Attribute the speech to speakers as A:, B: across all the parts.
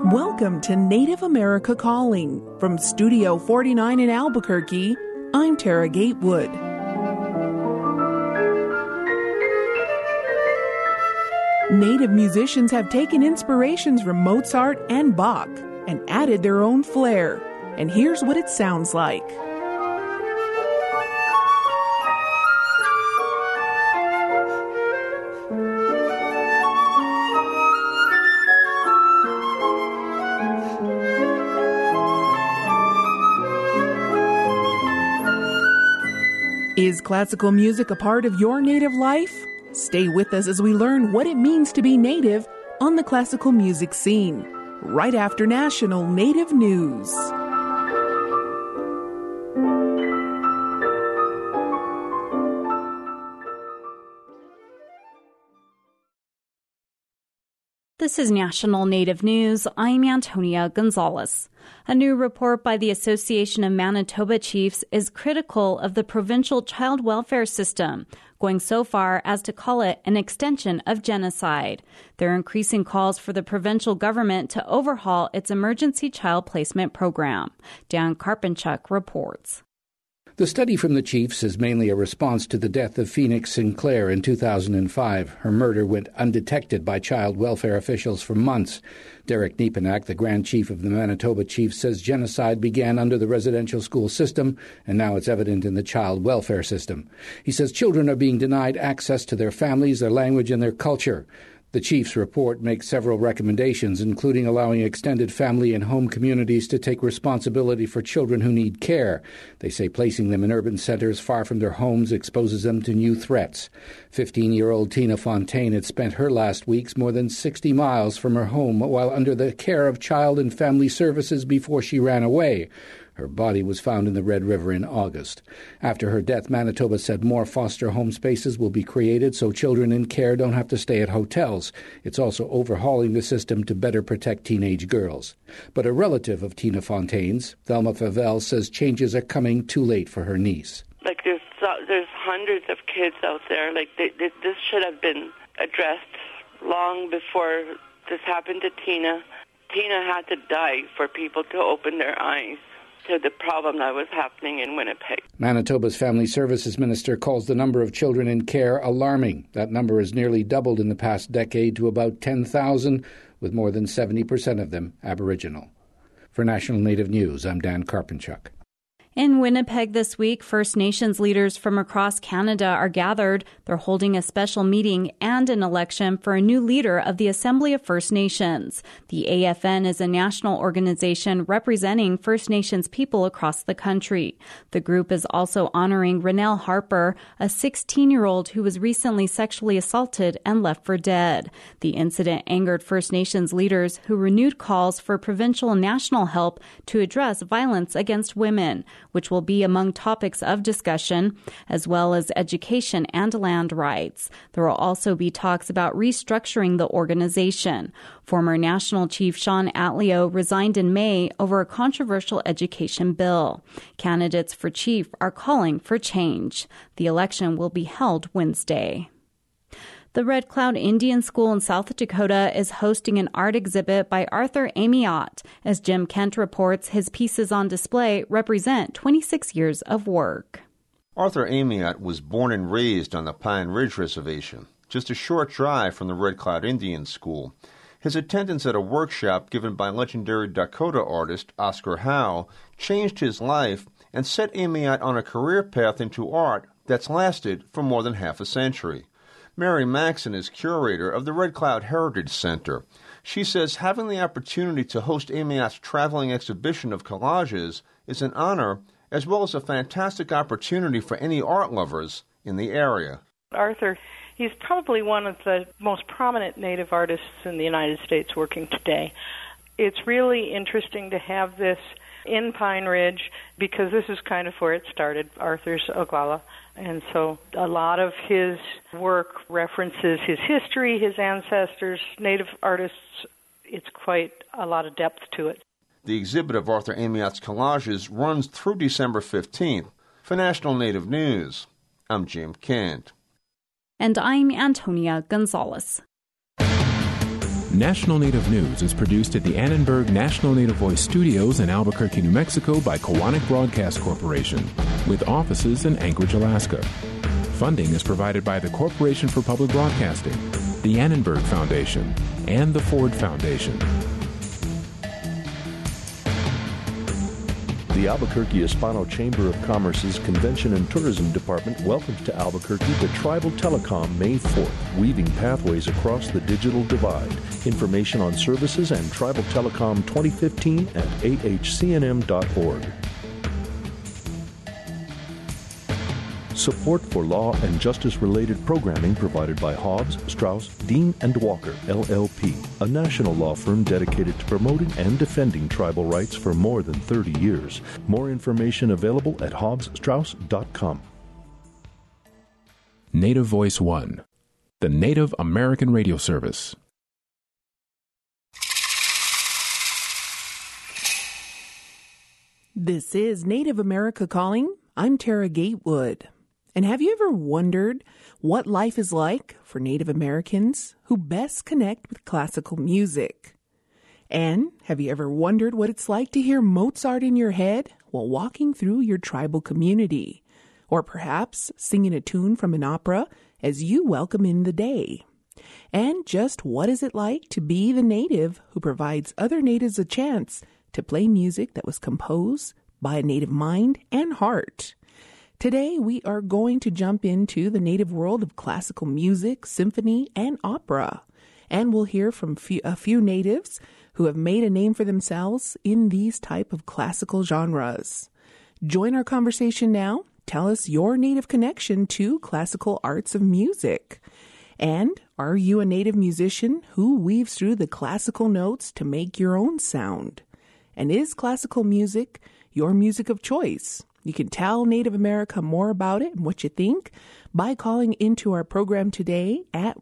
A: Welcome to Native America Calling. From Studio 49 in Albuquerque, I'm Tara Gatewood. Native musicians have taken inspirations from Mozart and Bach and added their own flair. And here's what it sounds like. Is classical music a part of your native life? Stay with us as we learn what it means to be native on the classical music scene, right after National Native News.
B: This is National Native News. I'm Antonia Gonzalez. A new report by the Association of Manitoba Chiefs is critical of the provincial child welfare system, going so far as to call it an extension of genocide. They're increasing calls for the provincial government to overhaul its emergency child placement program. Dan Karpinchuk reports.
C: The study from the Chiefs is mainly a response to the death of Phoenix Sinclair in 2005. Her murder went undetected by child welfare officials for months. Derek Nepenak, the Grand Chief of the Manitoba Chiefs, says genocide began under the residential school system, and now it's evident in the child welfare system. He says children are being denied access to their families, their language, and their culture. The Chiefs report makes several recommendations, including allowing extended family and home communities to take responsibility for children who need care. They say placing them in urban centers far from their homes exposes them to new threats. 15-year-old Tina Fontaine had spent her last weeks more than 60 miles from her home while under the care of Child and Family Services before she ran away. Her body was found in the Red River in August. After her death, Manitoba said more foster home spaces will be created so children in care don't have to stay at hotels. It's also overhauling the system to better protect teenage girls. But a relative of Tina Fontaine's, Thelma Favell, says changes are coming too late for her niece.
D: There's hundreds of kids out there. This should have been addressed long before this happened to Tina. Tina had to die for people to open their eyes to the problem that was happening in Winnipeg.
C: Manitoba's Family Services Minister calls the number of children in care alarming. That number has nearly doubled in the past decade to about 10,000, with more than 70% of them Aboriginal. For National Native News, I'm Dan Karpinchuk.
B: In Winnipeg this week, First Nations leaders from across Canada are gathered. They're holding a special meeting and an election for a new leader of the Assembly of First Nations. The AFN is a national organization representing First Nations people across the country. The group is also honoring Renelle Harper, a 16-year-old who was recently sexually assaulted and left for dead. The incident angered First Nations leaders who renewed calls for provincial and national help to address violence against women, which will be among topics of discussion, as well as education and land rights. There will also be talks about restructuring the organization. Former National Chief Sean Atleo resigned in May over a controversial education bill. Candidates for chief are calling for change. The election will be held Wednesday. The Red Cloud Indian School in South Dakota is hosting an art exhibit by Arthur Amiot. As Jim Kent reports, his pieces on display represent 26 years of work.
E: Arthur Amiot was born and raised on the Pine Ridge Reservation, just a short drive from the Red Cloud Indian School. His attendance at a workshop given by legendary Dakota artist Oscar Howe changed his life and set Amiot on a career path into art that's lasted for more than half a century. Mary Maxon is curator of the Red Cloud Heritage Center. She says having the opportunity to host Amiot's traveling exhibition of collages is an honor as well as a fantastic opportunity for any art lovers in the area.
F: Arthur, he's probably one of the most prominent Native artists in the United States working today. It's really interesting to have this in Pine Ridge because this is kind of where it started, Arthur's Oglala. And so a lot of his work references his history, his ancestors, Native artists. It's quite a lot of depth to it.
E: The exhibit of Arthur Amiot's collages runs through December 15th. For National Native News, I'm Jim Kent.
B: And I'm Antonia Gonzalez.
G: National Native News is produced at the Annenberg National Native Voice Studios in Albuquerque, New Mexico by Kowanik Broadcast Corporation, with offices in Anchorage, Alaska. Funding is provided by the Corporation for Public Broadcasting, the Annenberg Foundation, and the Ford Foundation.
H: The Albuquerque Hispano Chamber of Commerce's Convention and Tourism Department welcomes to Albuquerque the Tribal Telecom May 4th, weaving pathways across the digital divide. Information on services and Tribal Telecom 2015 at ahcnm.org. Support for law and justice-related programming provided by Hobbs, Strauss, Dean & Walker, LLP, a national law firm dedicated to promoting and defending tribal rights for more than 30 years. More information available at hobbsstrauss.com.
G: Native Voice One, the Native American radio service.
A: This is Native America Calling. I'm Tara Gatewood. And have you ever wondered what life is like for Native Americans who best connect with classical music? And have you ever wondered what it's like to hear Mozart in your head while walking through your tribal community? Or perhaps singing a tune from an opera as you welcome in the day? And just what is it like to be the native who provides other natives a chance to play music that was composed by a native mind and heart? Today, we are going to jump into the native world of classical music, symphony, and opera. And we'll hear from a few natives who have made a name for themselves in these type of classical genres. Join our conversation now. Tell us your native connection to classical arts of music. And are you a native musician who weaves through the classical notes to make your own sound? And is classical music your music of choice? You can tell Native America more about it and what you think by calling into our program today at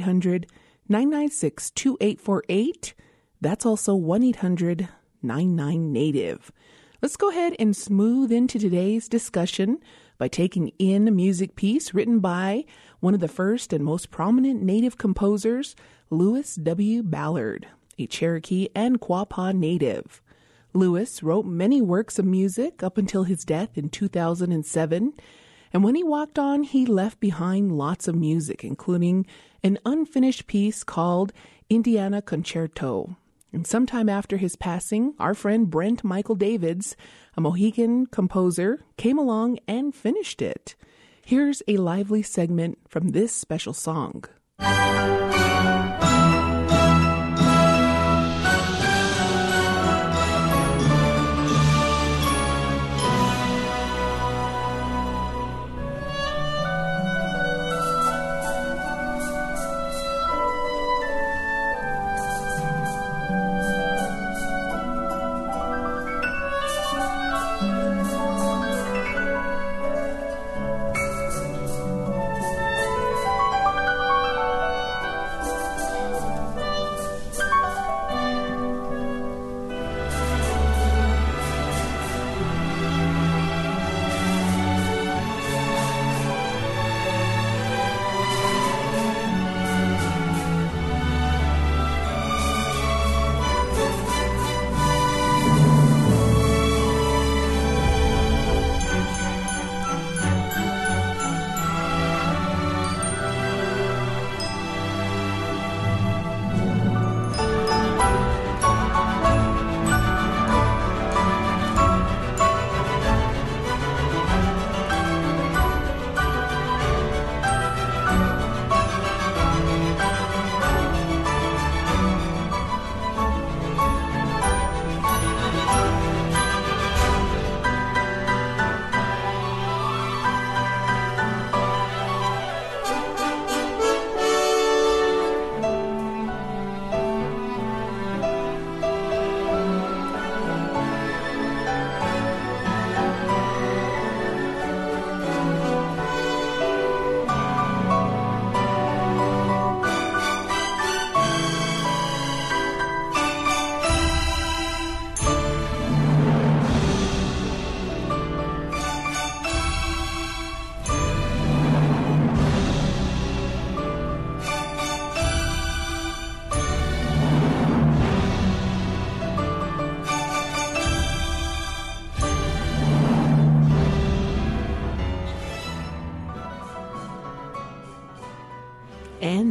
A: 1-800-996-2848. That's also 1-800-99-NATIVE. Let's go ahead and smooth into today's discussion by taking in a music piece written by one of the first and most prominent Native composers, Lewis W. Ballard, a Cherokee and Quapaw Native. Lewis wrote many works of music up until his death in 2007, and when he walked on, he left behind lots of music, including an unfinished piece called Indiana Concerto. And sometime after his passing, our friend Brent Michael Davids, a Mohican composer, came along and finished it. Here's a lively segment from this special song.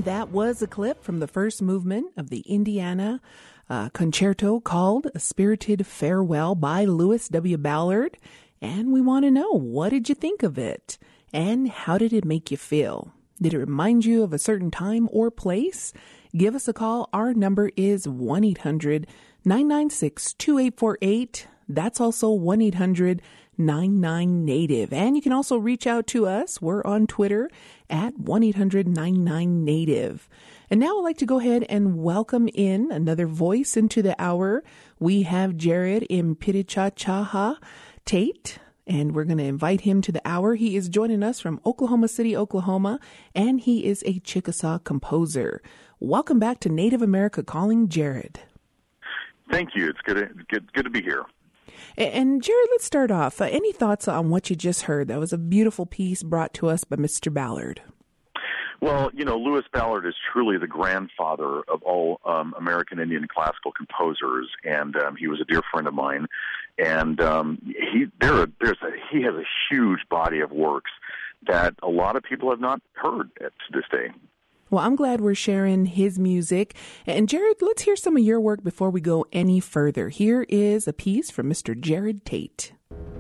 A: that was a clip from the first movement of the Indiana concerto called A Spirited Farewell by Lewis W. Ballard. And we want to know, what did you think of it? And how did it make you feel? Did it remind you of a certain time or place? Give us a call. Our number is 1-800-996-2848. That's also 1-800-99-NATIVE. And you can also reach out to us. We're on Twitter at 1-800-99-NATIVE. And now I'd like to go ahead and welcome in another voice into the hour. We have Jared Impitichachaha Tate, and we're going to invite him to the hour. He is joining us from Oklahoma City, Oklahoma, and he is a Chickasaw composer. Welcome back to Native America Calling, Jared.
I: Thank you. It's good to be here.
A: And Jared, let's start off. Any thoughts on what you just heard? That was a beautiful piece brought to us by Mr. Ballard.
I: Well, Lewis Ballard is truly the grandfather of all American Indian classical composers, and he was a dear friend of mine. And he has a huge body of works that a lot of people have not heard to this day.
A: Well, I'm glad we're sharing his music. And Jared, let's hear some of your work before we go any further. Here is a piece from Mr. Jared Tate.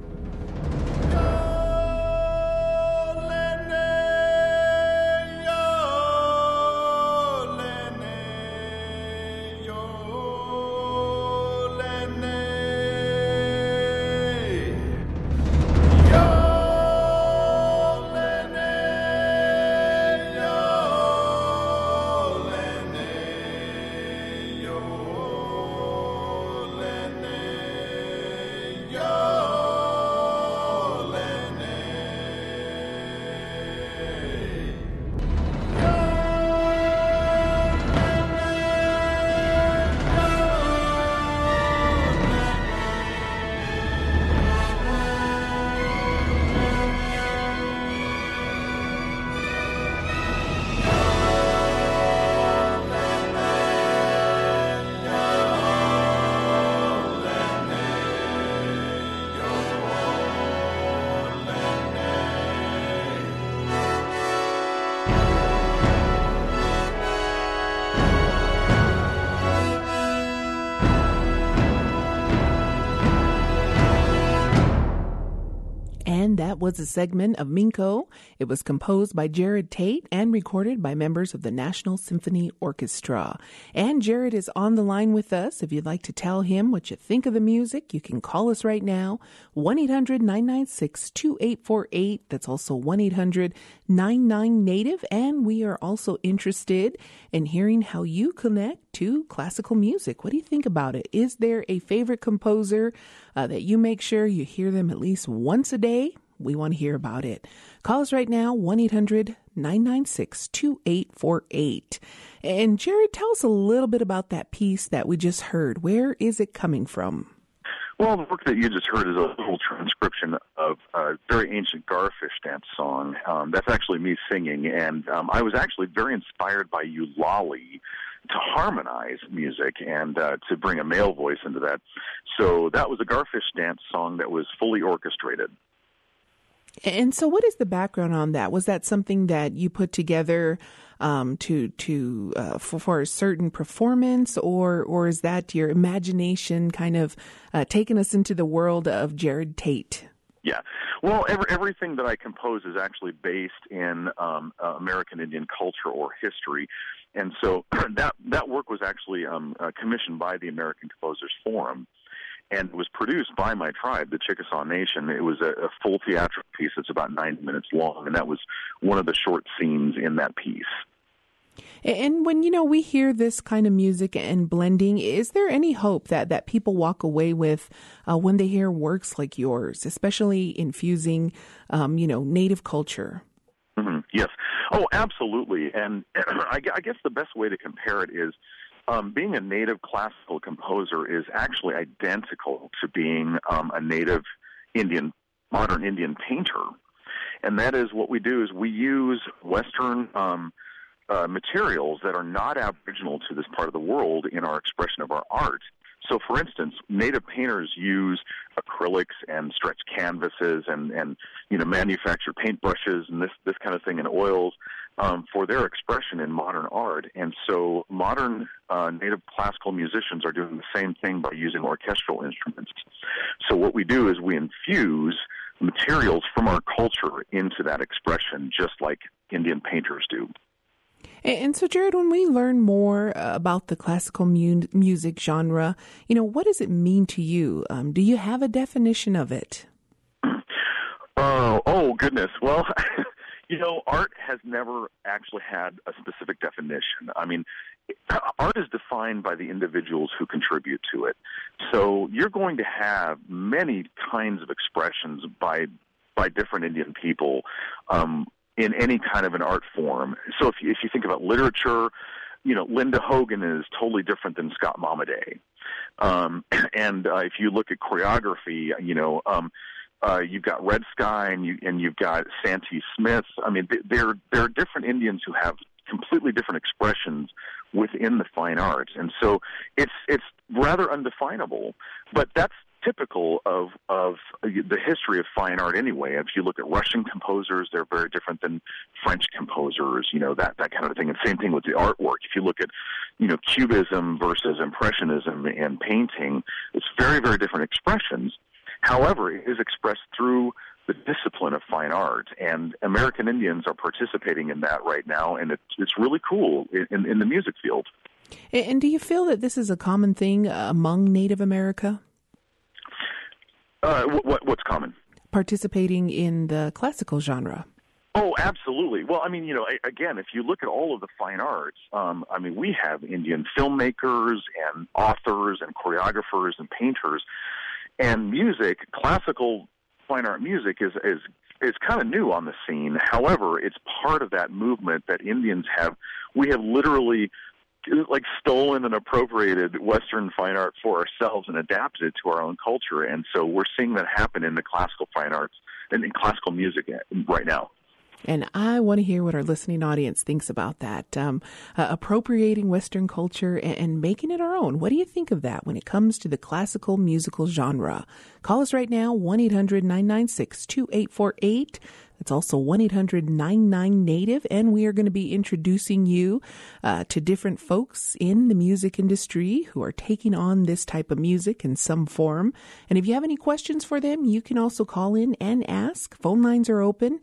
A: That was a segment of Minko. It was composed by Jared Tate and recorded by members of the National Symphony Orchestra. And Jared is on the line with us. If you'd like to tell him what you think of the music, you can call us right now, 1-800-996-2848. That's also 1-800-99-NATIVE. And we are also interested in hearing how you connect to classical music. What do you think about it? Is there a favorite composer that you make sure you hear them at least once a day? We want to hear about it. Call us right now, 1-800-996-2848. And Jared, tell us a little bit about that piece that we just heard. Where is it coming from?
I: Well, the work that you just heard is a little transcription of a very ancient Garfish dance song. That's actually me singing, and I was actually very inspired by Eulalie to harmonize music and to bring a male voice into that. So that was a Garfish dance song that was fully orchestrated.
A: And so what is the background on that? Was that something that you put together for a certain performance, or is that your imagination kind of taking us into the world of Jared Tate?
I: Yeah. Well, everything that I compose is actually based in American Indian culture or history. And so that work was actually commissioned by the American Composers Forum and was produced by my tribe, the Chickasaw Nation. It was a full theatrical piece that's about 90 minutes long, and that was one of the short scenes in that piece.
A: And when, we hear this kind of music and blending, is there any hope that people walk away with when they hear works like yours, especially infusing, Native culture?
I: Mm-hmm. Yes. Oh, absolutely. And I guess the best way to compare it is being a Native classical composer is actually identical to being a Native modern Indian painter. And that is what we do is we use Western materials that are not aboriginal to this part of the world in our expression of our art. So, for instance, native painters use acrylics and stretched canvases and manufacture paintbrushes and this kind of thing and oils for their expression in modern art. And so modern native classical musicians are doing the same thing by using orchestral instruments. So what we do is we infuse materials from our culture into that expression, just like Indian painters do.
A: And so, Jared, when we learn more about the classical music genre, what does it mean to you? Do you have a definition of it?
I: Oh, goodness. Well, art has never actually had a specific definition. I mean, art is defined by the individuals who contribute to it. So you're going to have many kinds of expressions by different Indian people in any kind of an art form. So if you think about literature, Linda Hogan is totally different than Scott Momaday. And if you look at choreography, you've got Red Sky and you've got Santee Smith. I mean, there are different Indians who have completely different expressions within the fine arts, and so it's rather undefinable. But that's typical of the history of fine art anyway. If you look at Russian composers, they're very different than French composers, that kind of thing. And same thing with the artwork. If you look at, Cubism versus Impressionism and painting, it's very, very different expressions. However, it is expressed through the discipline of fine art, and American Indians are participating in that right now, and it's really cool in the music field.
A: And do you feel that this is a common thing among Native America?
I: What's common?
A: Participating in the classical genre.
I: Oh, absolutely. Well, I mean, again, if you look at all of the fine arts, we have Indian filmmakers and authors and choreographers and painters. And music, classical fine art music, is kind of new on the scene. However, it's part of that movement that Indians have. We have literally stolen and appropriated Western fine art for ourselves and adapted it to our own culture. And so we're seeing that happen in the classical fine arts and in classical music right now.
A: And I want to hear what our listening audience thinks about that. Appropriating Western culture and making it our own. What do you think of that when it comes to the classical musical genre? Call us right now, 1-800-996-2848. That's also 1-800-99-NATIVE. And we are going to be introducing you to different folks in the music industry who are taking on this type of music in some form. And if you have any questions for them, you can also call in and ask. Phone lines are open.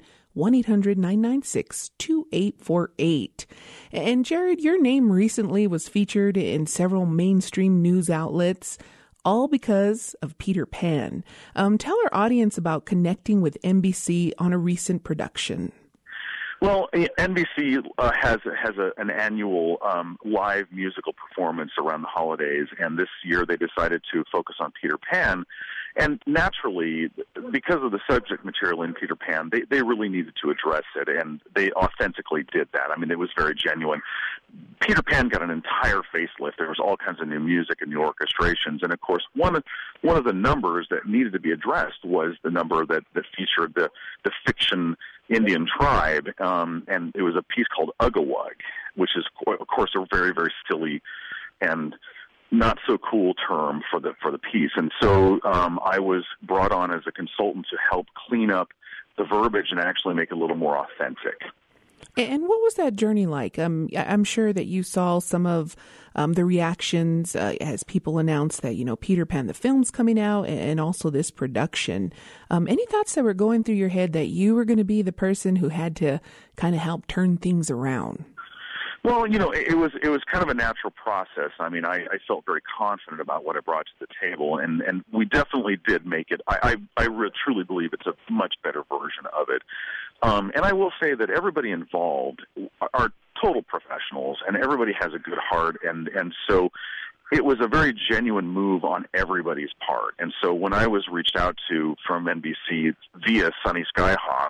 A: 1-800-996-2848. And Jared, your name recently was featured in several mainstream news outlets, all because of Peter Pan. Tell our audience about connecting with NBC on a recent production.
I: Well, NBC has an annual live musical performance around the holidays, and this year they decided to focus on Peter Pan. And naturally, because of the subject material in Peter Pan, they really needed to address it, and they authentically did that. I mean, it was very genuine. Peter Pan got an entire facelift. There was all kinds of new music and new orchestrations, and of course, one of the numbers that needed to be addressed was the number that featured the fiction Indian tribe, and it was a piece called Ugawug, which is, of course, a very, very silly and not so cool term for the piece. And so I was brought on as a consultant to help clean up the verbiage and actually make it a little more authentic.
A: And what was that journey like? I'm sure that you saw some of the reactions as people announced that, Peter Pan, the film's coming out, and also this production. Any thoughts that were going through your head that you were going to be the person who had to kind of help turn things around?
I: Well, it was kind of a natural process. I mean, I felt very confident about what I brought to the table, and we definitely did make it. I truly believe it's a much better version of it. And I will say that everybody involved are total professionals, and everybody has a good heart, and so it was a very genuine move on everybody's part. And so when I was reached out to from NBC via Sunny Skyhawk,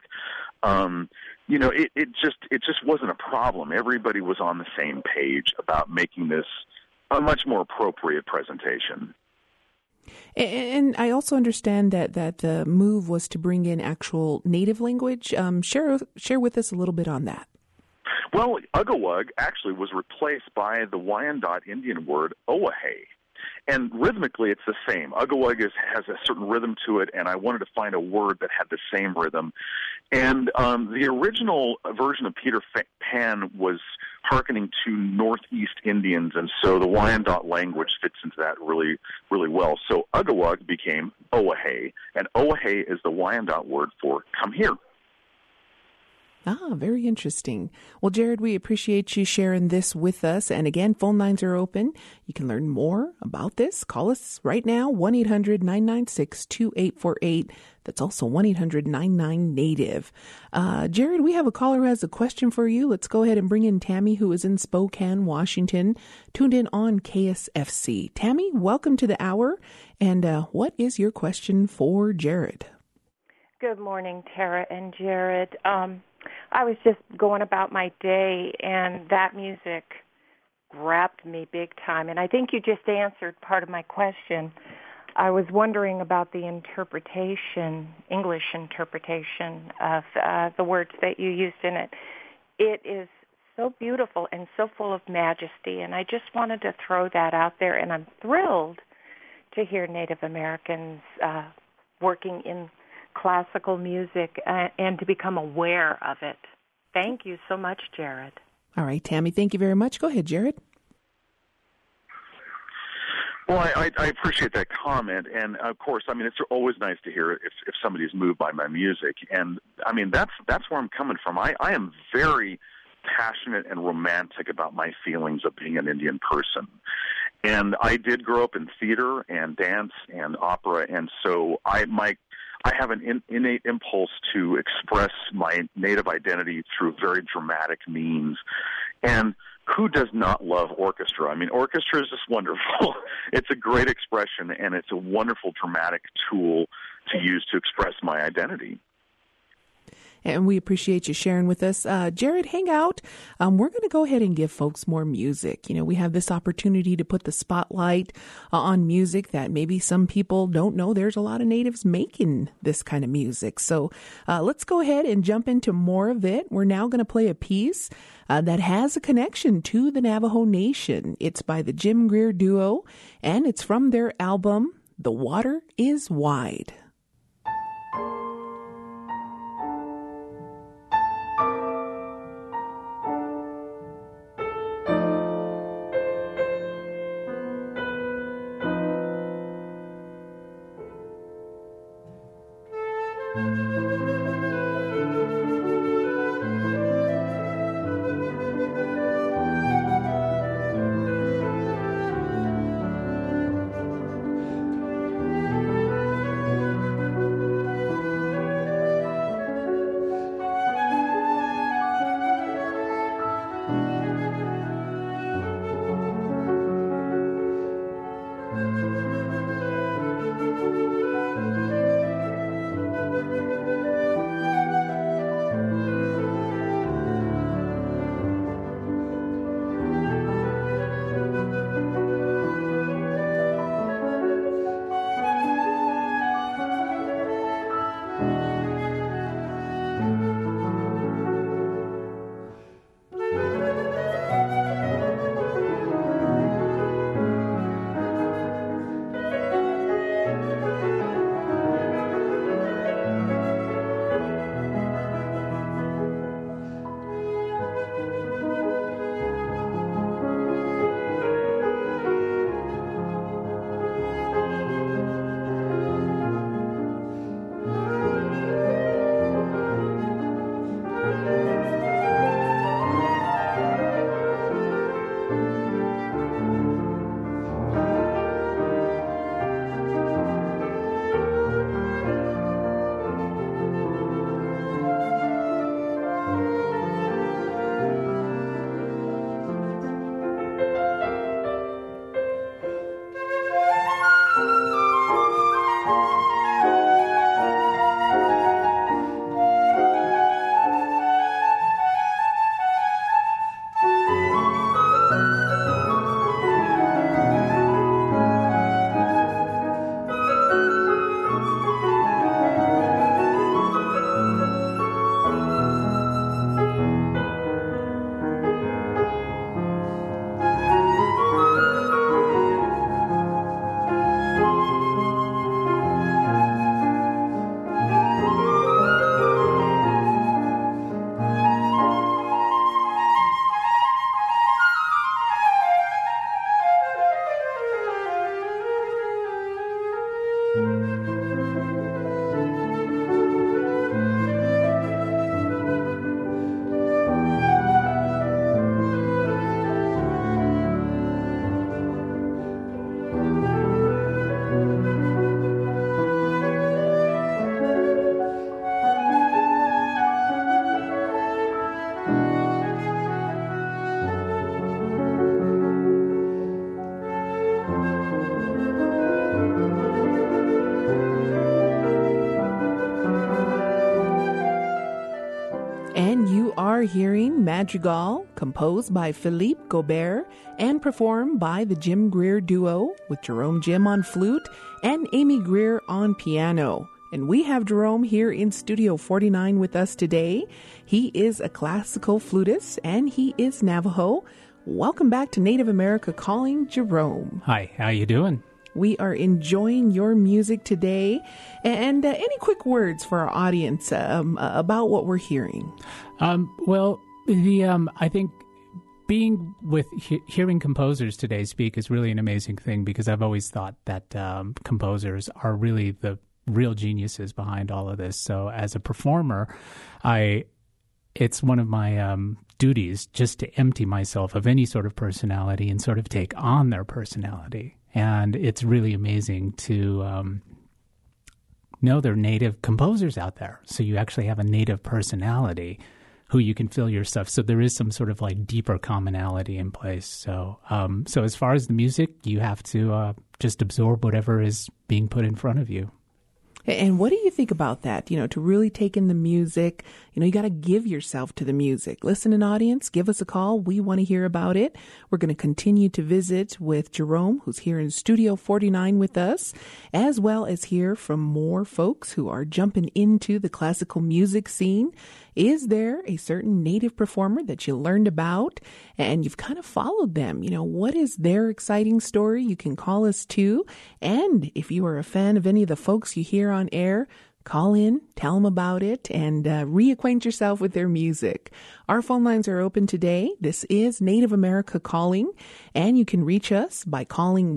I: it just wasn't a problem. Everybody was on the same page about making this a much more appropriate presentation.
A: And I also understand that the move was to bring in actual native language. Share with us a little bit on that.
I: Well, Ugawug actually was replaced by the Wyandot Indian word Oahe. And rhythmically, it's the same. Ugawug has a certain rhythm to it, and I wanted to find a word that had the same rhythm. And the original version of Peter Pan was hearkening to Northeast Indians, and so the Wyandot language fits into that really, really well. So Ugawug became Oahe, and Oahe is the Wyandot word for come here.
A: Ah, very interesting. Well, Jared, we appreciate you sharing this with us. And again, phone lines are open. You can learn more about this. Call us right now, 1-800-996-2848. That's also 1-800-99-NATIVE. Jared, we have a caller who has a question for you. Let's go ahead and bring in Tammy, who is in Spokane, Washington, tuned in on KSFC. Tammy, welcome to the hour. And what is your question for Jared?
J: Good morning, Tara and Jared. I was just going about my day, and that music grabbed me big time. And I think you just answered part of my question. I was wondering about the interpretation, English interpretation of the words that you used in it. It is so beautiful and so full of majesty, and I just wanted to throw that out there. And I'm thrilled to hear Native Americans working in classical music and to become aware of it. Thank you so much, Jared.
A: All right, Tammy, thank you very much. Go ahead, Jared.
I: Well, I appreciate that comment, and of course, I mean, it's always nice to hear if somebody's moved by my music, and I mean, that's where I'm coming from. I am very passionate and romantic about my feelings of being an Indian person. And I did grow up in theater and dance and opera, and so I have an innate impulse to express my Native identity through very dramatic means. And who does not love orchestra? I mean, orchestra is just wonderful. It's a great expression, and it's a wonderful dramatic tool to use to express my identity.
A: And we appreciate you sharing with us. Jared, hang out. We're going to go ahead and give folks more music. You know, we have this opportunity to put the spotlight on music that maybe some people don't know. There's a lot of natives making this kind of music. So let's go ahead and jump into more of it. We're now going to play a piece that has a connection to the Navajo Nation. It's by the Jim Greer Duo, and it's from their album, The Water is Wide. Madrigal, composed by Philippe Gobert and performed by the Jim Greer Duo with Jerome Jim on flute and Amy Greer on piano. And we have Jerome here in Studio 49 with us today. He is a classical flutist and he is Navajo. Welcome back to Native America Calling, Jerome.
K: Hi, how you doing?
A: We are enjoying your music today. And any quick words for our audience about what we're hearing?
K: I think being with hearing composers today speak is really an amazing thing, because I've always thought that composers are really the real geniuses behind all of this. So as a performer, it's one of my duties just to empty myself of any sort of personality and sort of take on their personality. And it's really amazing to know there are native composers out there. So you actually have a native personality who you can fill your stuff. So there is some sort of like deeper commonality in place. So as far as the music, you have to just absorb whatever is being put in front of you.
A: And what do you think about that? To really take in the music, you got to give yourself to the music. Listening audience, give us a call. We want to hear about it. We're going to continue to visit with Jerome, who's here in Studio 49 with us, as well as hear from more folks who are jumping into the classical music scene. Is there a certain native performer that you learned about and you've kind of followed them? What is their exciting story? You can call us too. And if you are a fan of any of the folks you hear on air, call in, tell them about it, and reacquaint yourself with their music. Our phone lines are open today. This is Native America Calling, and you can reach us by calling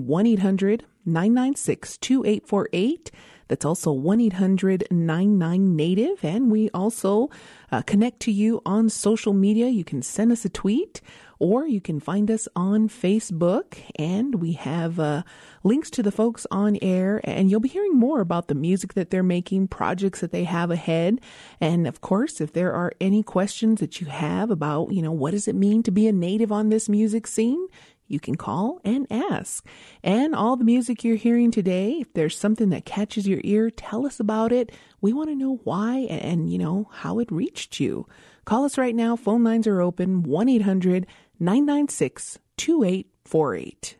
A: 1-800-996-2848. That's also 1-800-99-NATIVE. And we also connect to you on social media. You can send us a tweet or you can find us on Facebook. And we have links to the folks on air. And you'll be hearing more about the music that they're making, projects that they have ahead. And of course, if there are any questions that you have about, what does it mean to be a native on this music scene, you can call and ask. And all the music you're hearing today, if there's something that catches your ear, tell us about it. We want to know why and how it reached you. Call us right now. Phone lines are open, 1-800-996-2848.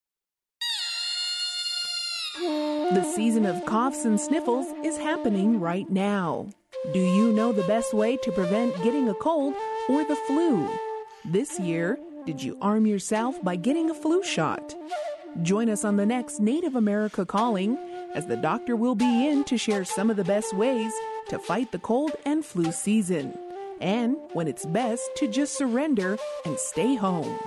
A: The season of coughs and sniffles is happening right now. Do you know the best way to prevent getting a cold or the flu? This year, did you arm yourself by getting a flu shot? Join us on the next Native America Calling, as the doctor will be in to share some of the best ways to fight the cold and flu season, and when it's best to just surrender and stay home.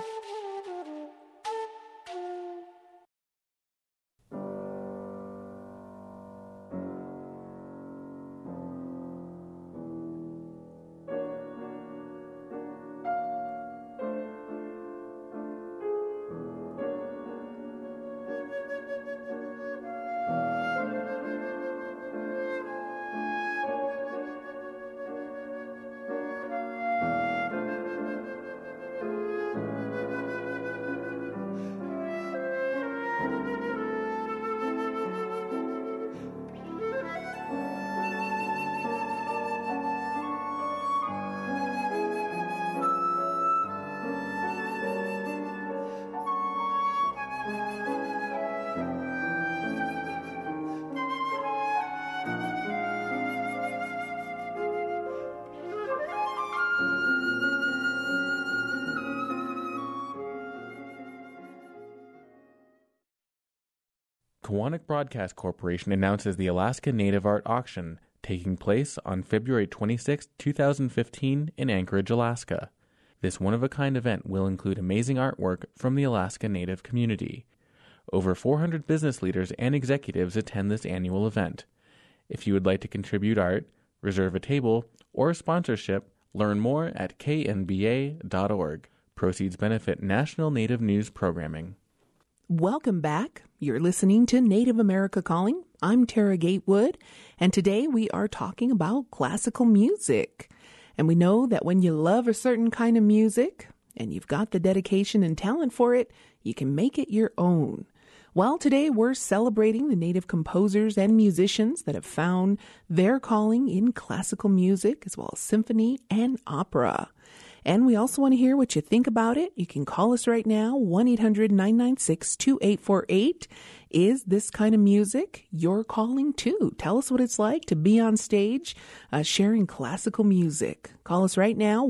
L: Koahnic Broadcast Corporation announces the Alaska Native Art Auction, taking place on February 26, 2015 in Anchorage, Alaska. This one-of-a-kind event will include amazing artwork from the Alaska Native community. Over 400 business leaders and executives attend this annual event. If you would like to contribute art, reserve a table, or sponsorship, learn more at knba.org. Proceeds benefit National Native News Programming.
A: Welcome back. You're listening to Native America Calling. I'm Tara Gatewood, and today we are talking about classical music. And we know that when you love a certain kind of music and you've got the dedication and talent for it, you can make it your own. Well, today we're celebrating the Native composers and musicians that have found their calling in classical music as well as symphony and opera. And we also want to hear what you think about it. You can call us right now, 1-800-996-2848. Is this kind of music you're calling too? Tell us what it's like to be on stage sharing classical music. Call us right now,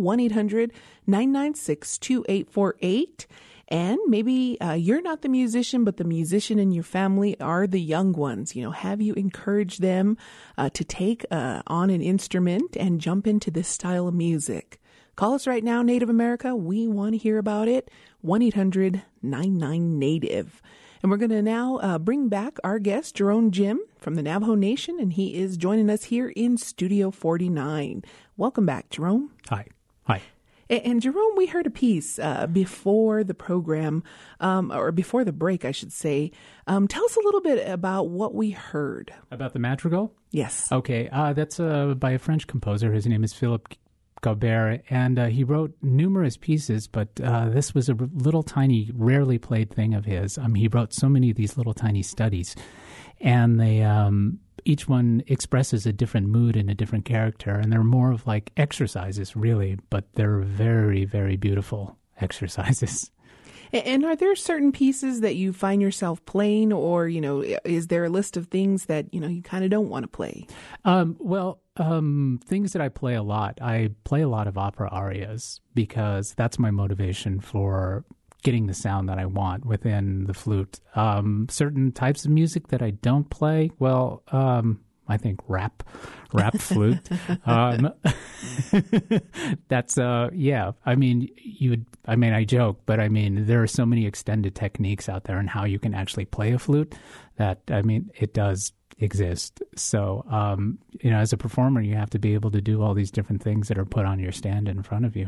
A: 1-800-996-2848. And maybe you're not the musician, but the musician in your family are the young ones. You know, have you encouraged them to take on an instrument and jump into this style of music? Call us right now, Native America. We want to hear about it. 1-800-99-NATIVE. And we're going to now bring back our guest, Jerome Jim from the Navajo Nation, and he is joining us here in Studio 49. Welcome back, Jerome.
K: Hi.
A: And Jerome, we heard a piece before the program, or before the break, I should say. Tell us a little bit about what we heard.
K: About the madrigal?
A: Yes.
K: Okay, that's by a French composer. His name is Philippe Gaubert, and he wrote numerous pieces, but this was a little tiny, rarely played thing of his. He wrote so many of these little tiny studies, and they each one expresses a different mood and a different character, and they're more of like exercises, really, but they're very, very beautiful exercises.
A: And are there certain pieces that you find yourself playing, or, you know, is there a list of things that, you know, you kind of don't want to play?
K: Things that I play a lot. I play a lot of opera arias because that's my motivation for getting the sound that I want within the flute. Certain types of music that I don't play, I think rap flute. That's yeah. I joke, but there are so many extended techniques out there on how you can actually play a flute that it does exist. So as a performer, you have to be able to do all these different things that are put on your stand in front of you.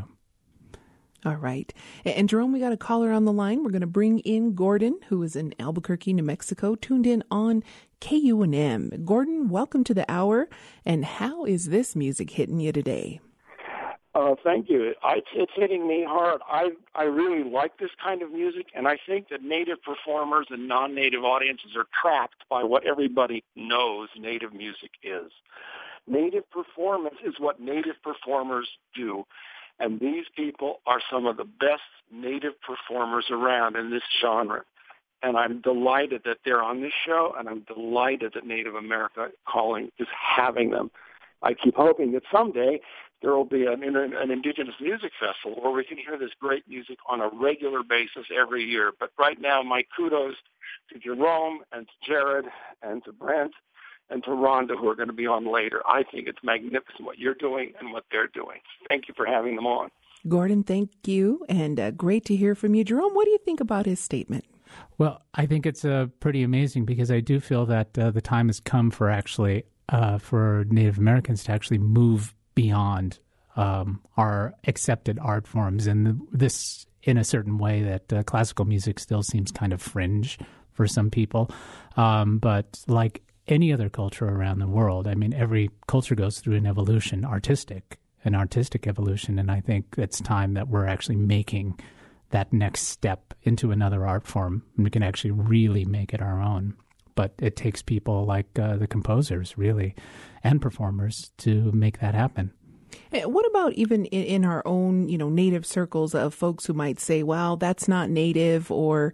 A: All right. And Jerome, we got a caller on the line. We're going to bring in Gordon, who is in Albuquerque, New Mexico, tuned in on KUNM. Gordon, welcome to the hour. And how is this music hitting you today?
M: Thank you. It's hitting me hard. I really like this kind of music, and I think that Native performers and non-Native audiences are trapped by what everybody knows Native music is. Native performance is what Native performers do. And these people are some of the best Native performers around in this genre. And I'm delighted that they're on this show, and I'm delighted that Native America Calling is having them. I keep hoping that someday there will be an Indigenous Music Festival where we can hear this great music on a regular basis every year. But right now, my kudos to Jerome and to Jared and to Brent and to Rhonda, who are going to be on later. I think it's magnificent what you're doing and what they're doing. Thank you for having them on.
A: Gordon, thank you, and great to hear from you. Jerome, what do you think about his statement?
K: Well, I think it's pretty amazing because I do feel that the time has come for actually for Native Americans to actually move beyond our accepted art forms, and this in a certain way that classical music still seems kind of fringe for some people, but like any other culture around the world, every culture goes through an artistic evolution, and I think it's time that we're actually making that next step into another art form, and we can actually really make it our own. But it takes people like the composers, really, and performers to make that happen.
A: What about even in our own, Native circles of folks who might say, well, that's not Native, or,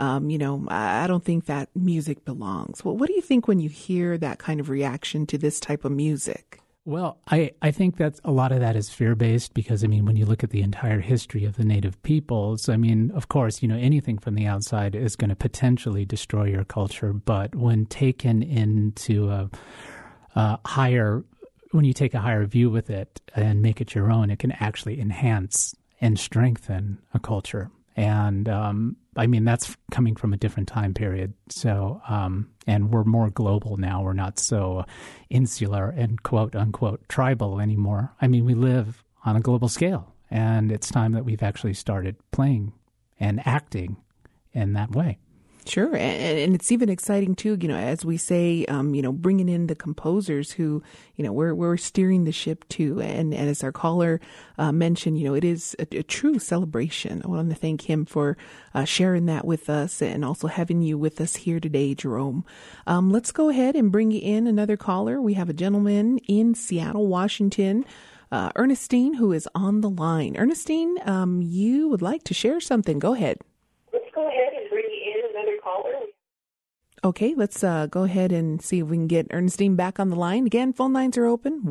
A: I don't think that music belongs. Well, what do you think when you hear that kind of reaction to this type of music?
K: Well, I think that a lot of that is fear-based because, when you look at the entire history of the Native peoples, of course, anything from the outside is going to potentially destroy your culture. But when taken into when you take a higher view with it and make it your own, it can actually enhance and strengthen a culture. And that's coming from a different time period. So, and we're more global now. We're not so insular and quote unquote tribal anymore. We live on a global scale, and it's time that we've actually started playing and acting in that way.
A: Sure. And it's even exciting, too, as we say, bringing in the composers who, we're steering the ship to. And as our caller mentioned, it is a true celebration. I want to thank him for sharing that with us and also having you with us here today, Jerome. Let's go ahead and bring in another caller. We have a gentleman in Seattle, Washington. Ernestine, who is on the line. Ernestine, you would like to share something. Go ahead.
N: Let's go ahead and bring in another caller.
A: Okay, let's go ahead and see if we can get Ernestine back on the line. Again, phone lines are open,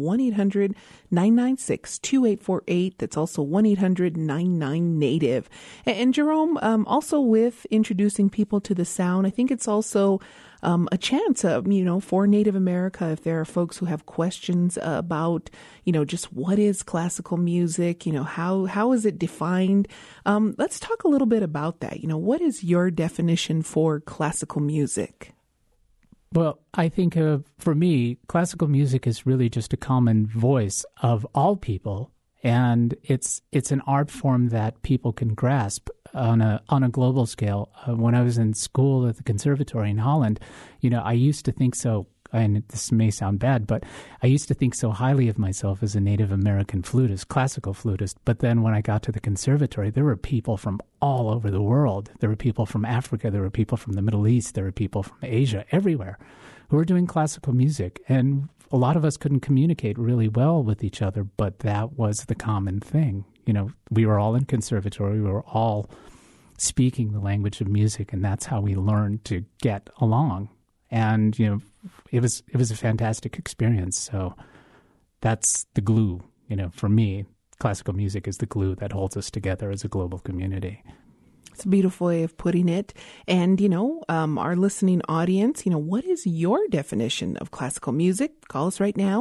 A: 1-800-996-2848. That's also 1-800-99-NATIVE. And Jerome, also with introducing people to the sound, I think it's also a chance, for Native America, if there are folks who have questions about, just what is classical music, how is it defined? Let's talk a little bit about that. What is your definition for classical music?
K: Well, I think for me, classical music is really just a common voice of all people, and it's an art form that people can grasp on a global scale. When I was in school at the conservatory in Holland, I used to think so, and this may sound bad, but I used to think so highly of myself as a Native American flutist, classical flutist. But then when I got to the conservatory, there were people from all over the world. There were people from Africa, there were people from the Middle East, there were people from Asia, everywhere, who were doing classical music. And a lot of us couldn't communicate really well with each other, but that was the common thing. We were all in conservatory, we were all speaking the language of music, and that's how we learned to get along. And, it was a fantastic experience. So that's the glue, for me. Classical music is the glue that holds us together as a global community.
A: It's a beautiful way of putting it. And, our listening audience, what is your definition of classical music? Call us right now,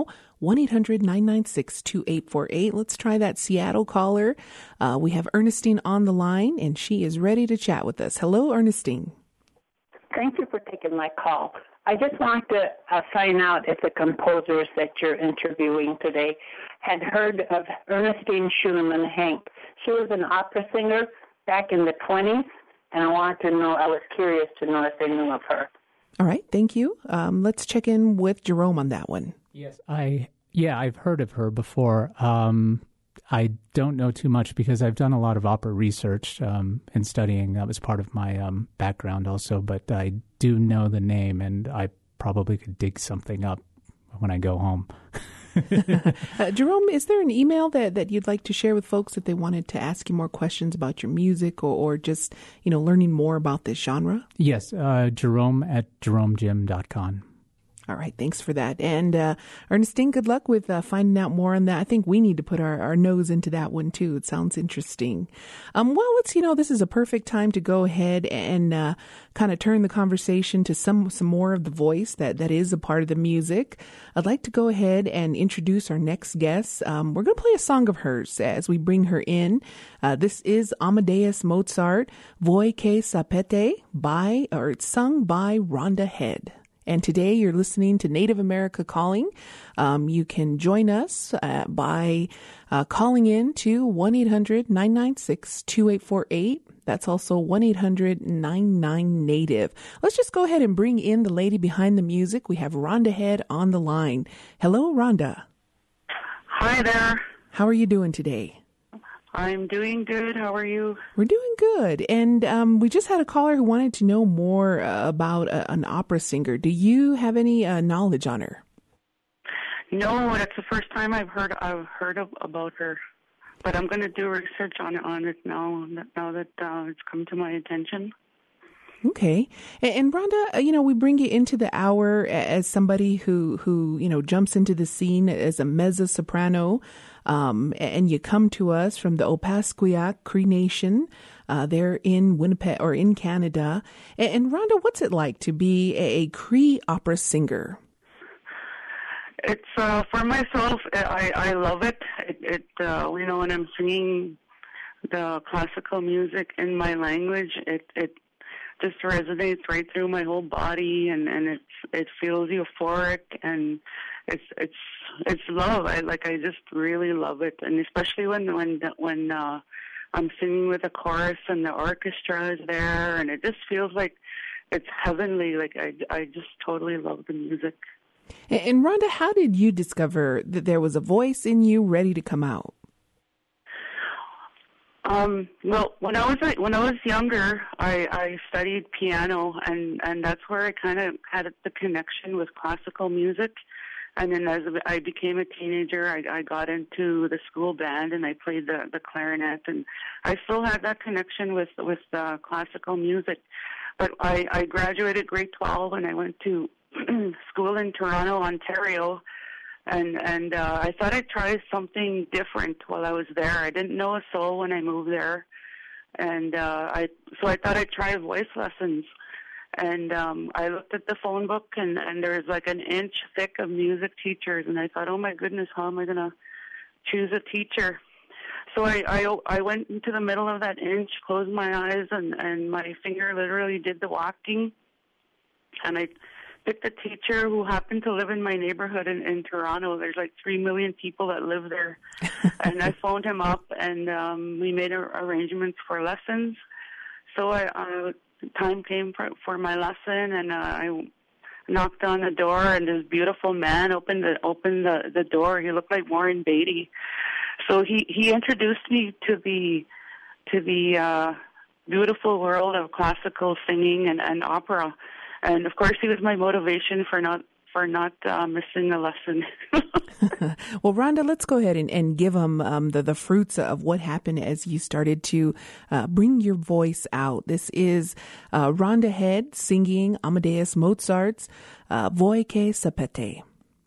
A: 1-800-996-2848. Let's try that Seattle caller. We have Ernestine on the line, and she is ready to chat with us. Hello, Ernestine.
N: Thank you for taking my call. I just want to find out if the composers that you're interviewing today had heard of Ernestine Schumann Hank. She was an opera singer back in the 20s, and I was curious to know if they knew of her.
A: All right, thank you. Let's check in with Jerome on that one.
K: Yes, I've heard of her before. I don't know too much because I've done a lot of opera research and studying. That was part of my background also, but I do know the name, and I probably could dig something up when I go home.
A: Jerome, is there an email that you'd like to share with folks if they wanted to ask you more questions about your music or just, learning more about this genre?
K: Yes, Jerome@jeromejim.com.
A: All right, thanks for that. And Ernestine, good luck with finding out more on that. I think we need to put our nose into that one, too. It sounds interesting. Let's, this is a perfect time to go ahead and kind of turn the conversation to some more of the voice that is a part of the music. I'd like to go ahead and introduce our next guest. We're going to play a song of hers as we bring her in. This is Amadeus Mozart, Voi che sapete, it's sung by Rhonda Head. And today you're listening to Native America Calling. You can join us by calling in to 1-800-996-2848. That's also 1-800-99-NATIVE. Let's just go ahead and bring in the lady behind the music. We have Rhonda Head on the line. Hello, Rhonda.
O: Hi there.
A: How are you doing today?
O: I'm doing good. How are you?
A: We're doing good. And we just had a caller who wanted to know more about an opera singer. Do you have any knowledge on her?
O: No, that's the first time I've heard about her. But I'm going to do research on it now that it's come to my attention.
A: Okay. And Rhonda, we bring you into the hour as somebody who jumps into the scene as a mezzo-soprano. And you come to us from the Opaskwayak Cree Nation there in Winnipeg or in Canada. And Rhonda, what's it like to be a Cree opera singer?
O: It's for myself. I love it. When I'm singing the classical music in my language, it just resonates right through my whole body, and it feels euphoric, and it's love. I just really love it, and especially when I'm singing with a chorus and the orchestra is there, and it just feels like it's heavenly. Like I just totally love the music.
A: And Rhonda, how did you discover that there was a voice in you ready to come out?
O: Well, when I was younger, I studied piano, and that's where I kind of had the connection with classical music. And then as I became a teenager, I got into the school band and I played the clarinet, and I still had that connection with classical music. But I graduated grade 12 and I went to school in Toronto, Ontario, and I thought I'd try something different while I was there. I didn't know a soul when I moved there, and so I thought I'd try voice lessons. And I looked at the phone book, and there was like an inch thick of music teachers, and I thought, oh my goodness, how am I going to choose a teacher? So I went into the middle of that inch, closed my eyes, and my finger literally did the walking, and I picked a teacher who happened to live in my neighborhood in Toronto. There's like 3 million people that live there. And I phoned him up, and we made arrangements for lessons. So time came for my lesson, and I knocked on the door, and this beautiful man opened the door. He looked like Warren Beatty. So he introduced me to the beautiful world of classical singing and opera. And of course, he was my motivation for not missing a lesson.
A: Well, Rhonda, let's go ahead and give them the fruits of what happened as you started to bring your voice out. This is Rhonda Head singing Amadeus Mozart's Voi che sapete.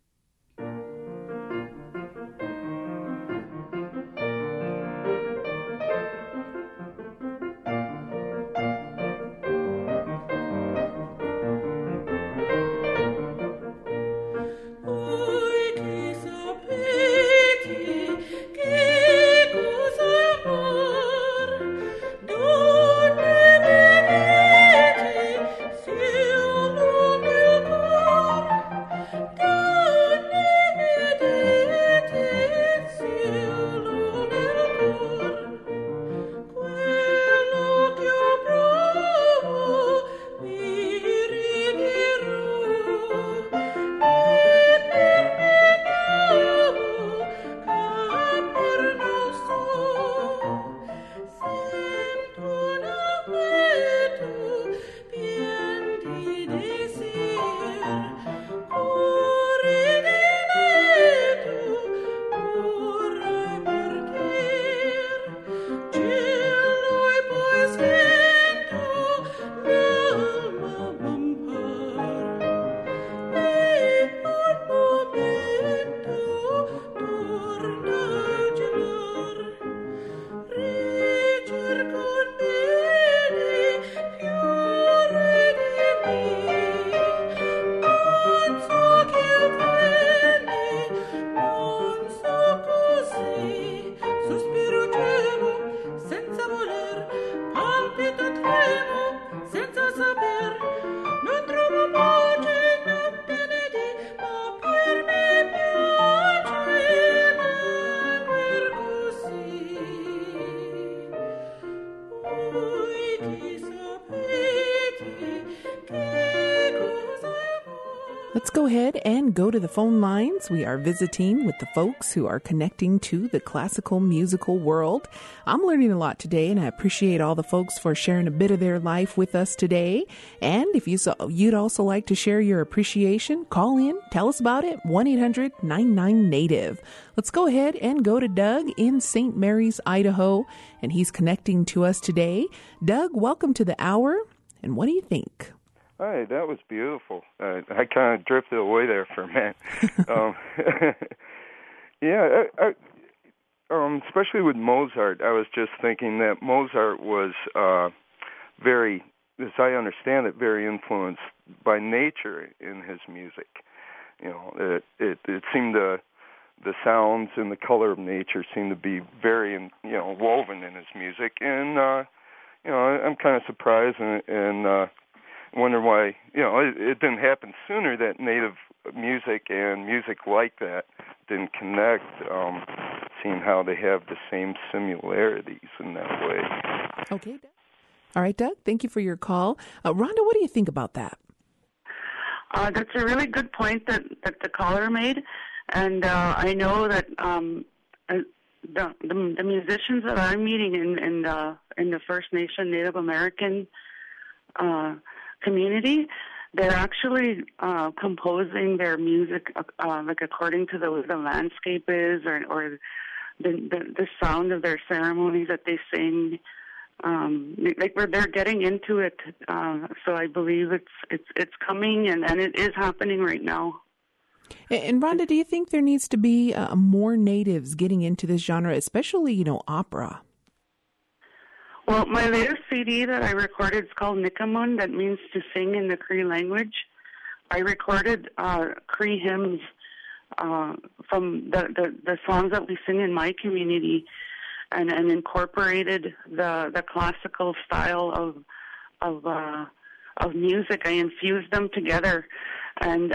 A: Let's go ahead and go to the phone lines. We are visiting with the folks who are connecting to the classical musical world. I'm learning a lot today, and I appreciate all the folks for sharing a bit of their life with us today. And if you'd also like to share your appreciation, call in, tell us about it, 1-800-99-NATIVE. Let's go ahead and go to Doug in St. Mary's, Idaho, and he's connecting to us today. Doug, welcome to the hour, and what do you think?
P: Hi, that was beautiful. I kind of drifted away there for a minute. Especially with Mozart, I was just thinking that Mozart was very, as I understand it, very influenced by nature in his music. You know, it seemed the sounds and the color of nature seemed to be very, woven in his music. And, I'm kind of surprised and wonder why, it didn't happen sooner that native music and music like that didn't connect, seeing how they have the same similarities in that way.
A: Okay. All right, Doug, thank you for your call. Rhonda, what do you think about that?
O: That's a really good point that the caller made. And I know that the musicians that I'm meeting in the First Nation Native American community, they're actually composing their music like according to the way the landscape is, or the sound of their ceremonies that they sing. Like where they're getting into it. So I believe it's coming, and it is happening right now.
A: And Rhonda, do you think there needs to be more natives getting into this genre, especially, opera?
O: Well, my latest CD that I recorded is called Nikamun, that means to sing in the Cree language. I recorded Cree hymns from the songs that we sing in my community, and incorporated the classical style of music. I infused them together, and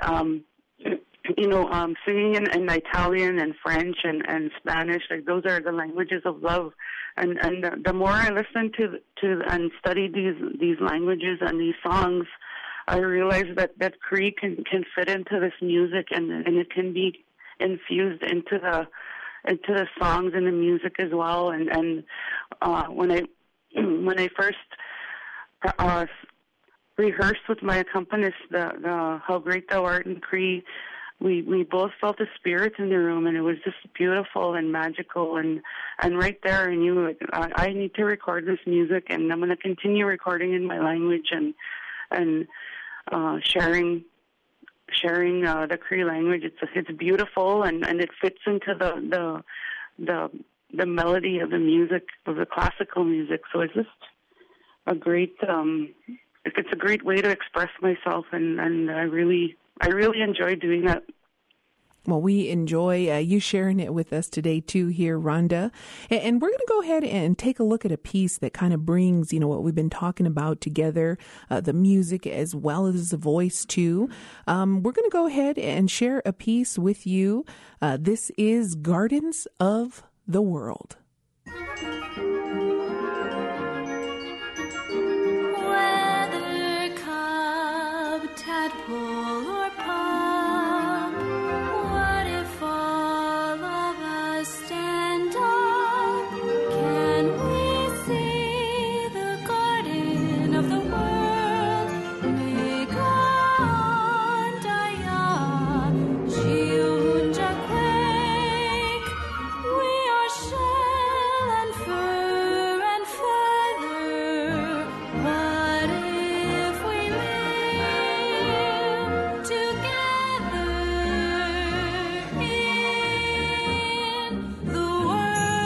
O: singing in Italian and French and Spanish. Like those are the languages of love. And the more I listen to and study these languages and these songs, I realize that Cree can fit into this music, and it can be infused into the songs and the music as well. And when I first rehearsed with my accompanist the How Great Thou Art in Cree, we both felt the spirit in the room, and it was just beautiful and magical. And right there I knew I need to record this music, and I'm going to continue recording in my language and sharing the Cree language. It's beautiful, and it fits into the melody of the music, of the classical music. So it's just a great it's a great way to express myself, and I really enjoy doing that.
A: Well, we enjoy you sharing it with us today, too, here, Rhonda. And we're going to go ahead and take a look at a piece that kind of brings, what we've been talking about together, the music as well as the voice, too. We're going to go ahead and share a piece with you. This is Gardens of the World.
Q: Whether cub, tadpole, or pup, what if all of us stand up? Can we see the garden of the world? Megandaya, Jiunjaquake. We are shell and fur and feather. What if we live together in the world?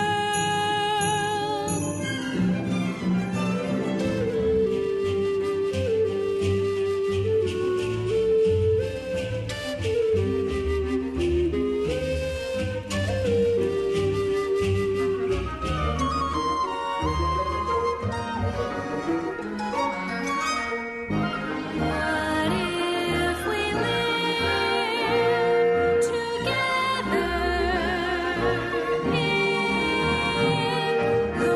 Q: What if we live together in the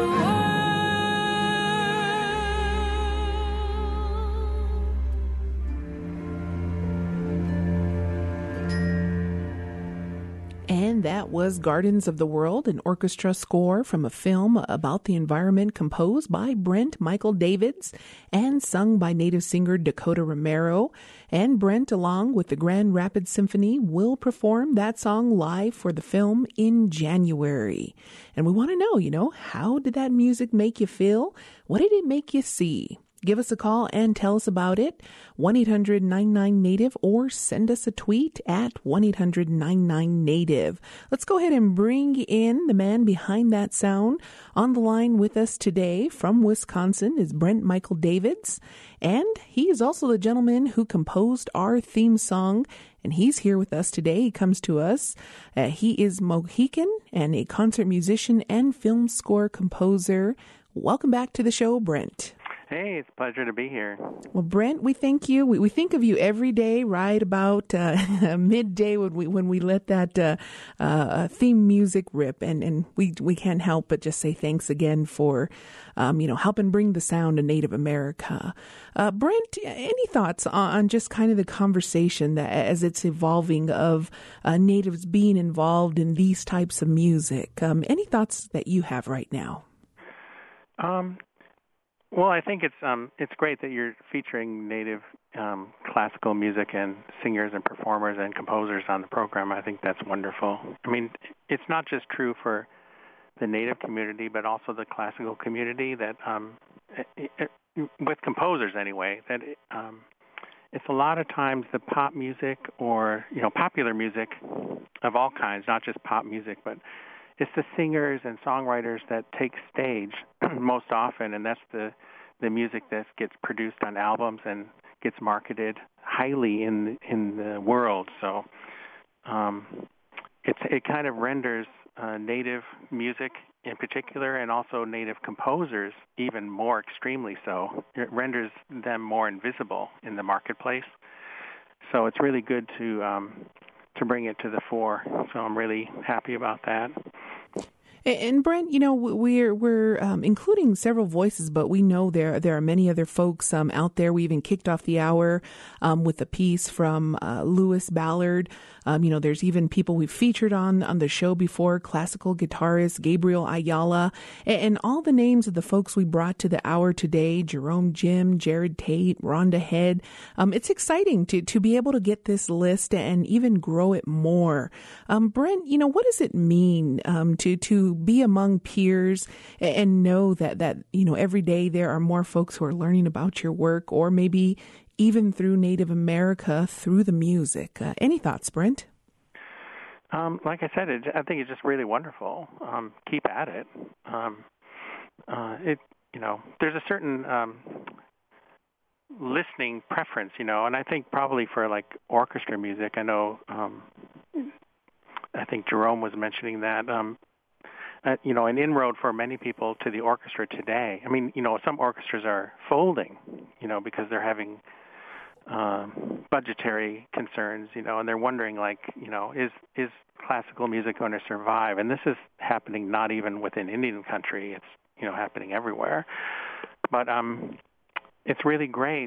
A: And that was Gardens of the World, an orchestra score from a film about the environment composed by Brent Michael Davids and sung by native singer Dakota Romero. And Brent, along with the Grand Rapids Symphony, will perform that song live for the film in January. And we want to know, how did that music make you feel? What did it make you see? Give us a call and tell us about it, 1-800-99-NATIVE, or send us a tweet at 1-800-99-NATIVE. Let's go ahead and bring in the man behind that sound. On the line with us today from Wisconsin is Brent Michael Davids, and he is also the gentleman who composed our theme song, and he's here with us today. He comes to us. He is Mohican and a concert musician and film score composer. Welcome back to the show, Brent.
R: Hey, it's a pleasure to be here.
A: Well, Brent, we thank you. We think of you every day, right about midday when we let that theme music rip, and we can't help but just say thanks again for helping bring the sound to Native America. Brent, any thoughts on just kind of the conversation that as it's evolving of natives being involved in these types of music? Any thoughts that you have right now?
R: Well, I think it's great that you're featuring Native
S: classical music and singers and performers and composers on the program. I think that's wonderful. I mean, it's not just true for the Native community, but also the classical community that, with composers anyway, that it's a lot of times the pop music or, popular music of all kinds, not just pop music, but it's the singers and songwriters that take stage most often, and that's the music that gets produced on albums and gets marketed highly in the world. So it kind of renders Native music in particular, and also Native composers even more extremely so. It renders them more invisible in the marketplace. So it's really good to bring it to the fore. So I'm really happy about that.
A: And Brent, we're including several voices, but we know there are many other folks out there. We even kicked off the hour with a piece from Lewis Ballard. There's even people we've featured on the show before, classical guitarist Gabriel Ayala, and all the names of the folks we brought to the hour today: Jerome Jim, Jared Tate, Rhonda Head. It's exciting to be able to get this list and even grow it more. Brent, what does it mean to be among peers and know that every day there are more folks who are learning about your work, or maybe even through Native America, through the music? Any thoughts, Brent?
S: Like I said, I think it's just really wonderful. Keep at it. There's a certain listening preference, and I think probably for like orchestra music, I know, I think Jerome was mentioning that, an inroad for many people to the orchestra today. I mean, some orchestras are folding, because they're having budgetary concerns, and they're wondering, is classical music going to survive? And this is happening not even within Indian country. It's, happening everywhere. But it's really great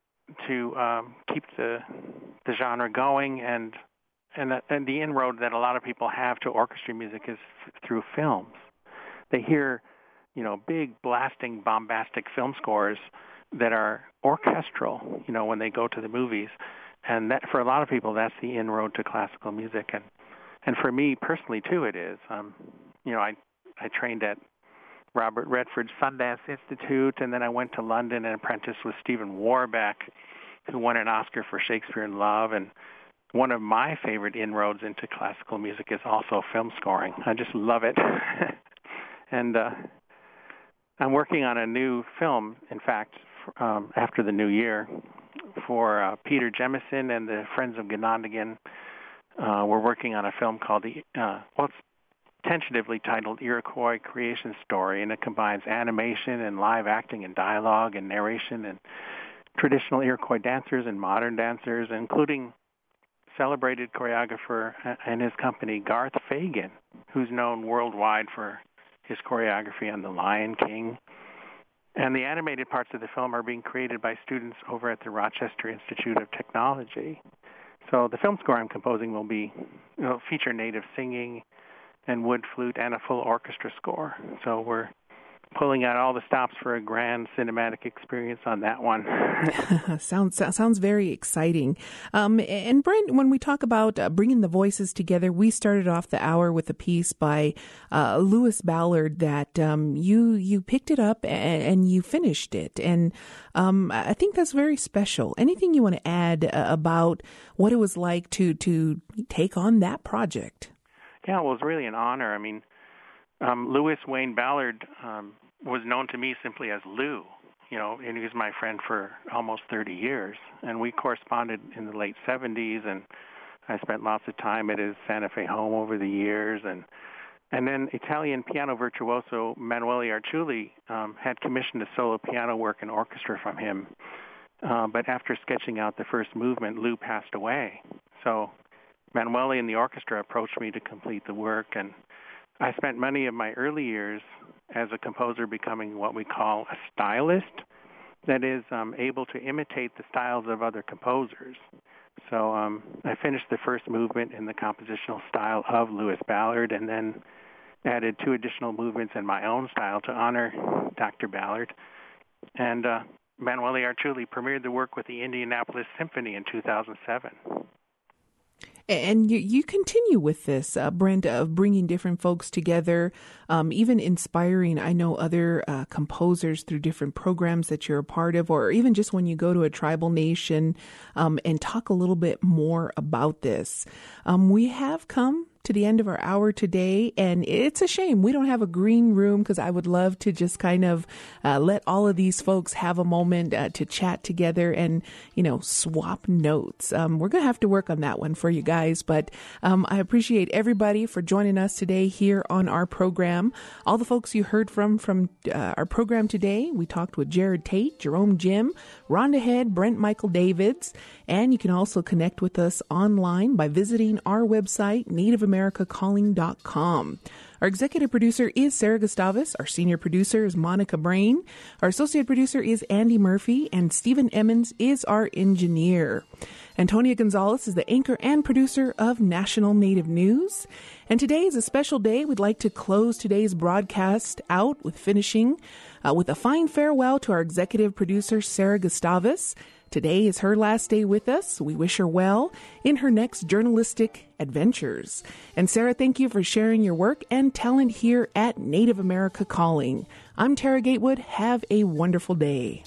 S: to keep the genre going, and the inroad that a lot of people have to orchestra music is through films. They hear, big, blasting, bombastic film scores that are orchestral, when they go to the movies. And that, for a lot of people, that's the inroad to classical music. And for me personally, too, it is. I trained at Robert Redford's Sundance Institute, and then I went to London and apprenticed with Stephen Warbeck, who won an Oscar for Shakespeare in Love. And one of my favorite inroads into classical music is also film scoring. I just love it. And I'm working on a new film, in fact, after the new year, for Peter Jemison and the Friends of Ganondagan. We're working on a film called it's tentatively titled Iroquois Creation Story, and it combines animation and live acting and dialogue and narration and traditional Iroquois dancers and modern dancers, including celebrated choreographer and his company, Garth Fagan, who's known worldwide for his choreography on The Lion King. And the animated parts of the film are being created by students over at the Rochester Institute of Technology. So the film score I'm composing will feature native singing and wood flute and a full orchestra score. So we're pulling out all the stops for a grand cinematic experience on that one.
A: Sounds very exciting. And Brent, when we talk about bringing the voices together, we started off the hour with a piece by Lewis Ballard that you picked it up and you finished it. And I think that's very special. Anything you want to add about what it was like to take on that project?
S: Yeah, well, it was really an honor. I mean, Lewis Wayne Ballard was known to me simply as Lou, and he was my friend for almost 30 years. And we corresponded in the late 70s, and I spent lots of time at his Santa Fe home over the years. And then Italian piano virtuoso Manuele Arciuli had commissioned a solo piano work and orchestra from him. But after sketching out the first movement, Lou passed away. So Manuele and the orchestra approached me to complete the work, and I spent many of my early years as a composer becoming what we call a stylist, that is, able to imitate the styles of other composers. So I finished the first movement in the compositional style of Lewis Ballard, and then added 2 additional movements in my own style to honor Dr. Ballard. And Manuel Archuli premiered the work with the Indianapolis Symphony in 2007.
A: And you continue with this, Brenda, of bringing different folks together, even inspiring, I know, other composers through different programs that you're a part of, or even just when you go to a tribal nation and talk a little bit more about this. We have come to the end of our hour today, and it's a shame we don't have a green room, because I would love to just kind of let all of these folks have a moment to chat together and, swap notes. We're going to have to work on that one for you guys, but I appreciate everybody for joining us today here on our program. All the folks you heard from our program today, we talked with Jared Tate, Jerome Jim, Rhonda Head, Brent Michael Davids, and you can also connect with us online by visiting our website, NativeAmericaCalling.com. Our executive producer is Sarah Gustavus. Our senior producer is Monica Brain. Our associate producer is Andy Murphy. And Stephen Emmons is our engineer. Antonia Gonzalez is the anchor and producer of National Native News. And today is a special day. We'd like to close today's broadcast out with finishing with a fine farewell to our executive producer, Sarah Gustavus. Today is her last day with us. We wish her well in her next journalistic adventures. And Sarah, thank you for sharing your work and talent here at Native America Calling. I'm Tara Gatewood. Have a wonderful day.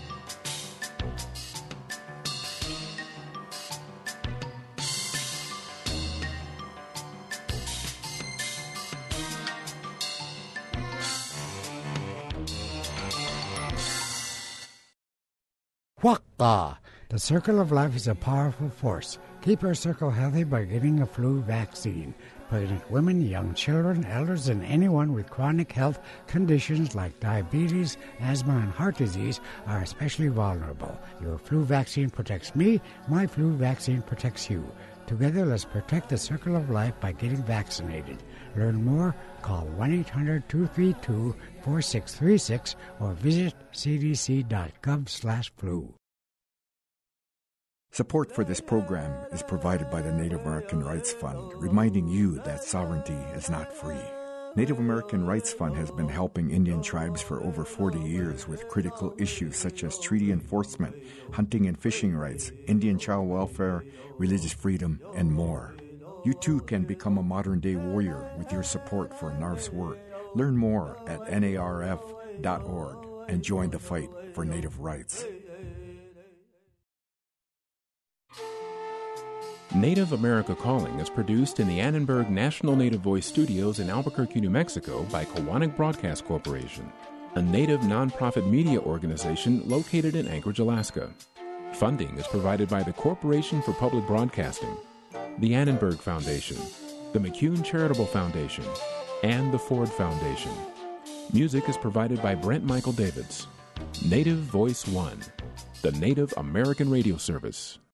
T: Waka! The Circle of Life is a powerful force. Keep your circle healthy by getting a flu vaccine. Pregnant women, young children, elders, and anyone with chronic health conditions like diabetes, asthma, and heart disease are especially vulnerable. Your flu vaccine protects me. My flu vaccine protects you. Together, let's protect the Circle of Life by getting vaccinated. Learn more, call 1-800-232-4636 or visit cdc.gov/flu.
U: Support for this program is provided by the Native American Rights Fund, reminding you that sovereignty is not free. Native American Rights Fund has been helping Indian tribes for over 40 years with critical issues such as treaty enforcement, hunting and fishing rights, Indian child welfare, religious freedom, and more. You too can become a modern-day warrior with your support for NARF's work. Learn more at narf.org and join the fight for Native rights.
G: Native America Calling is produced in the Annenberg National Native Voice Studios in Albuquerque, New Mexico by Kowanik Broadcast Corporation, a Native nonprofit media organization located in Anchorage, Alaska. Funding is provided by the Corporation for Public Broadcasting, the Annenberg Foundation, the McCune Charitable Foundation, and the Ford Foundation. Music is provided by Brent Michael Davids. Native Voice One, the Native American radio service.